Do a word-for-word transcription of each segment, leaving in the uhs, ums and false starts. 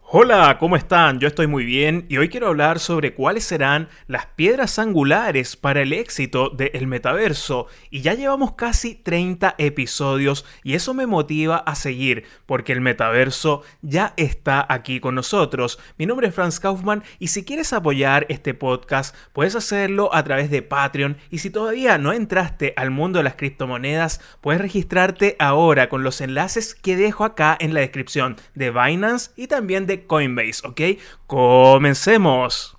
Hola, ¿cómo están? Yo estoy muy bien y hoy quiero hablar sobre cuáles serán las piedras angulares para el éxito del metaverso. Y ya llevamos casi treinta episodios y eso me motiva a seguir porque el metaverso ya está aquí con nosotros. Mi nombre es Franz Kaufmann y si quieres apoyar este podcast puedes hacerlo a través de Patreon, y si todavía no entraste al mundo de las criptomonedas puedes registrarte ahora con los enlaces que dejo acá en la descripción de Binance y también de Coinbase, ¿ok? ¡Comencemos!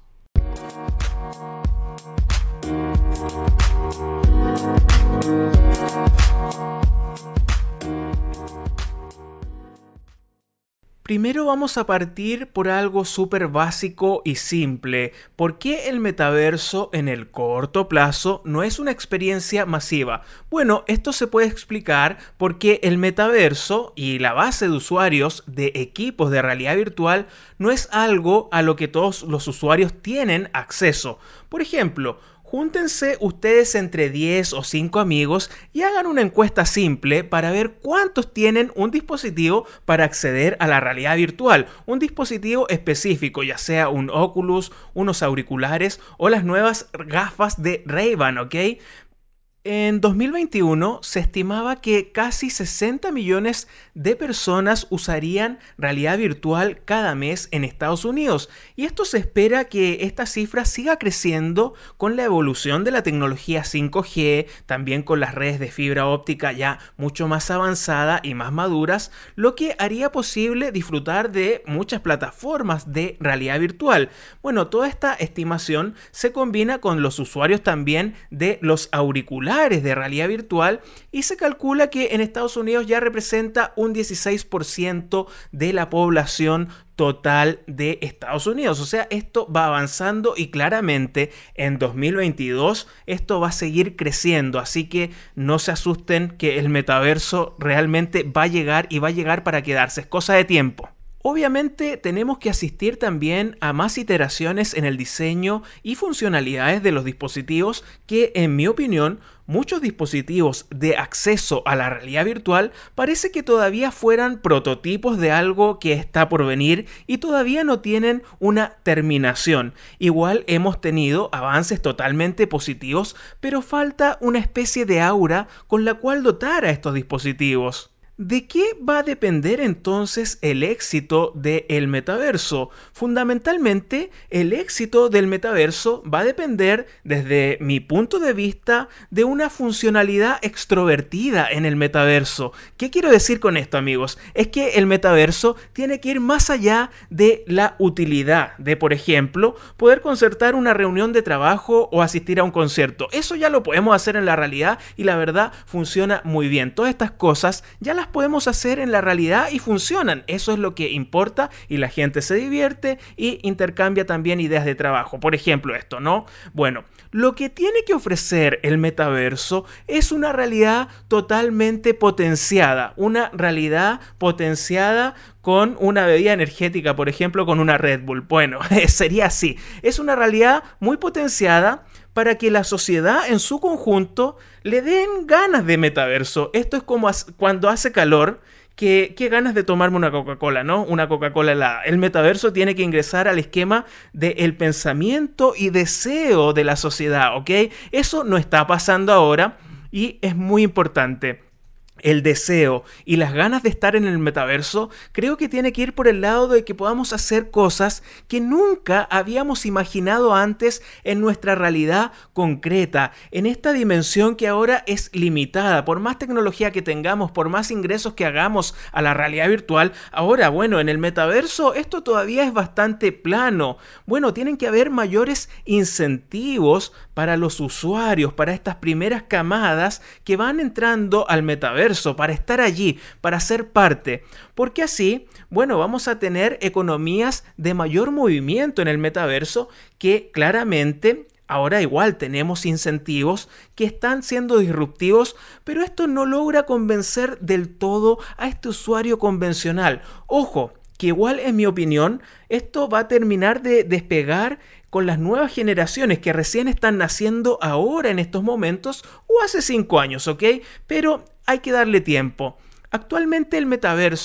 Primero vamos a partir por algo súper básico y simple. ¿Por qué el metaverso en el corto plazo no es una experiencia masiva? Bueno, esto se puede explicar porque el metaverso y la base de usuarios de equipos de realidad virtual no es algo a lo que todos los usuarios tienen acceso. Por ejemplo, júntense ustedes entre diez o cinco amigos y hagan una encuesta simple para ver cuántos tienen un dispositivo para acceder a la realidad virtual. Un dispositivo específico, ya sea un Oculus, unos auriculares o las nuevas gafas de Ray-Ban, ¿ok? En dos mil veintiuno se estimaba que casi sesenta millones de personas usarían realidad virtual cada mes en Estados Unidos, y esto se espera que esta cifra siga creciendo con la evolución de la tecnología cinco G, también con las redes de fibra óptica ya mucho más avanzadas y más maduras, lo que haría posible disfrutar de muchas plataformas de realidad virtual. Bueno, toda esta estimación se combina con los usuarios también de los auriculares de realidad virtual, y se calcula que en Estados Unidos ya representa un dieciséis por ciento de la población total de Estados Unidos. O sea, esto va avanzando y claramente en dos mil veintidós esto va a seguir creciendo, así que no se asusten que el metaverso realmente va a llegar y va a llegar para quedarse, es cosa de tiempo. Obviamente tenemos que asistir también a más iteraciones en el diseño y funcionalidades de los dispositivos que, en mi opinión, muchos dispositivos de acceso a la realidad virtual parece que todavía fueran prototipos de algo que está por venir y todavía no tienen una terminación. Igual hemos tenido avances totalmente positivos, pero falta una especie de aura con la cual dotar a estos dispositivos. ¿De qué va a depender entonces el éxito del metaverso? Fundamentalmente, el éxito del metaverso va a depender, desde mi punto de vista, de una funcionalidad extrovertida en el metaverso. ¿Qué quiero decir con esto, amigos? Es que el metaverso tiene que ir más allá de la utilidad de, por ejemplo, poder concertar una reunión de trabajo o asistir a un concierto. Eso ya lo podemos hacer en la realidad y la verdad funciona muy bien. Todas estas cosas ya las podemos hacer en la realidad y funcionan. Eso es lo que importa, y la gente se divierte y intercambia también ideas de trabajo. Por ejemplo, esto, ¿no? Bueno, lo que tiene que ofrecer el metaverso es una realidad totalmente potenciada, una realidad potenciada con una bebida energética, por ejemplo, con una Red Bull. Bueno, sería así. Es una realidad muy potenciada para que la sociedad en su conjunto le den ganas de metaverso. Esto es como cuando hace calor, que qué ganas de tomarme una Coca-Cola, ¿no? Una Coca-Cola helada. El metaverso tiene que ingresar al esquema del pensamiento y deseo de la sociedad, ¿ok? Eso no está pasando ahora y es muy importante. El deseo y las ganas de estar en el metaverso creo que tiene que ir por el lado de que podamos hacer cosas que nunca habíamos imaginado antes en nuestra realidad concreta, en esta dimensión que ahora es limitada. Por más tecnología que tengamos, por más ingresos que hagamos a la realidad virtual, ahora, bueno, en el metaverso esto todavía es bastante plano. Bueno, tienen que haber mayores incentivos para los usuarios, para estas primeras camadas que van entrando al metaverso, para estar allí, para ser parte, porque así, bueno, vamos a tener economías de mayor movimiento en el metaverso que claramente ahora igual tenemos incentivos que están siendo disruptivos, pero esto no logra convencer del todo a este usuario convencional. Ojo, que igual en mi opinión esto va a terminar de despegar con las nuevas generaciones que recién están naciendo ahora en estos momentos o hace cinco años, ¿ok? Pero hay que darle tiempo. Actualmente el metaverso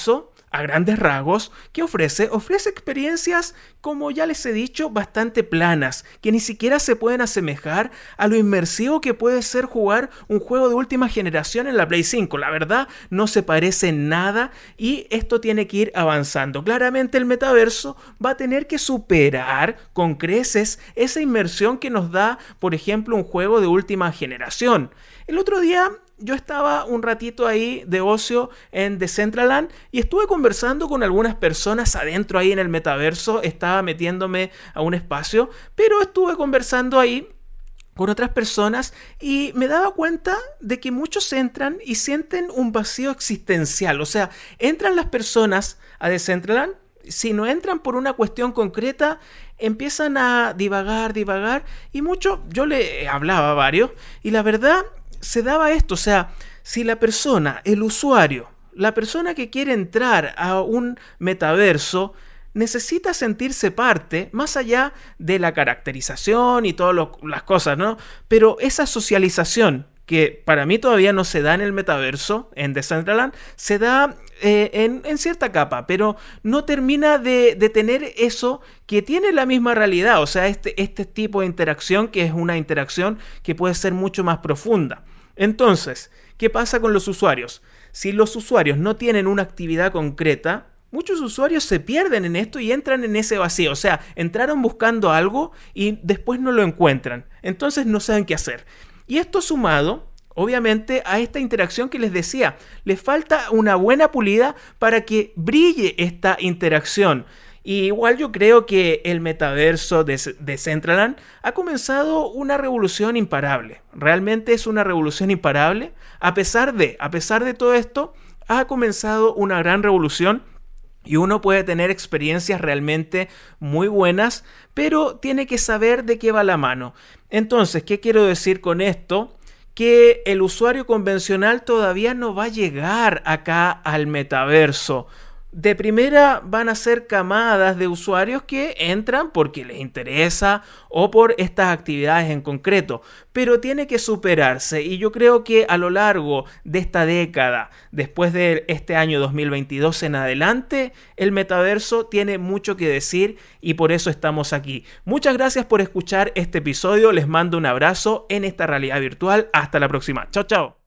a grandes rasgos, ¿qué ofrece? Ofrece experiencias, como ya les he dicho, bastante planas, que ni siquiera se pueden asemejar a lo inmersivo que puede ser jugar un juego de última generación en la Play cinco. La verdad, no se parece en nada y esto tiene que ir avanzando. Claramente el metaverso va a tener que superar con creces esa inmersión que nos da, por ejemplo, un juego de última generación. El otro día yo estaba un ratito ahí de ocio en Decentraland y estuve conversando con algunas personas adentro ahí en el metaverso. Estaba metiéndome a un espacio, pero estuve conversando ahí con otras personas y me daba cuenta de que muchos entran y sienten un vacío existencial. O sea, entran las personas a Decentraland, si no entran por una cuestión concreta, empiezan a divagar, divagar y mucho, yo le hablaba a varios y la verdad se daba esto, o sea, si la persona, el usuario, la persona que quiere entrar a un metaverso necesita sentirse parte, más allá de la caracterización y todas las cosas, ¿no? Pero esa socialización que para mí todavía no se da en el metaverso, en Decentraland, se da eh, en, en cierta capa, pero no termina de, de tener eso que tiene la misma realidad, o sea, este, este tipo de interacción que es una interacción que puede ser mucho más profunda. Entonces, ¿qué pasa con los usuarios? Si los usuarios no tienen una actividad concreta, muchos usuarios se pierden en esto y entran en ese vacío. O sea, entraron buscando algo y después no lo encuentran. Entonces no saben qué hacer. Y esto sumado, obviamente, a esta interacción que les decía, les falta una buena pulida para que brille esta interacción. Y igual yo creo que el metaverso de Decentraland ha comenzado una revolución imparable. Realmente es una revolución imparable. A pesar de, a pesar de todo esto, ha comenzado una gran revolución y uno puede tener experiencias realmente muy buenas, pero tiene que saber de qué va la mano. Entonces, ¿qué quiero decir con esto? Que el usuario convencional todavía no va a llegar acá al metaverso. De primera van a ser camadas de usuarios que entran porque les interesa o por estas actividades en concreto, pero tiene que superarse y yo creo que a lo largo de esta década, después de este año dos mil veintidós en adelante, el metaverso tiene mucho que decir y por eso estamos aquí. Muchas gracias por escuchar este episodio, les mando un abrazo en esta realidad virtual, hasta la próxima, chao chao.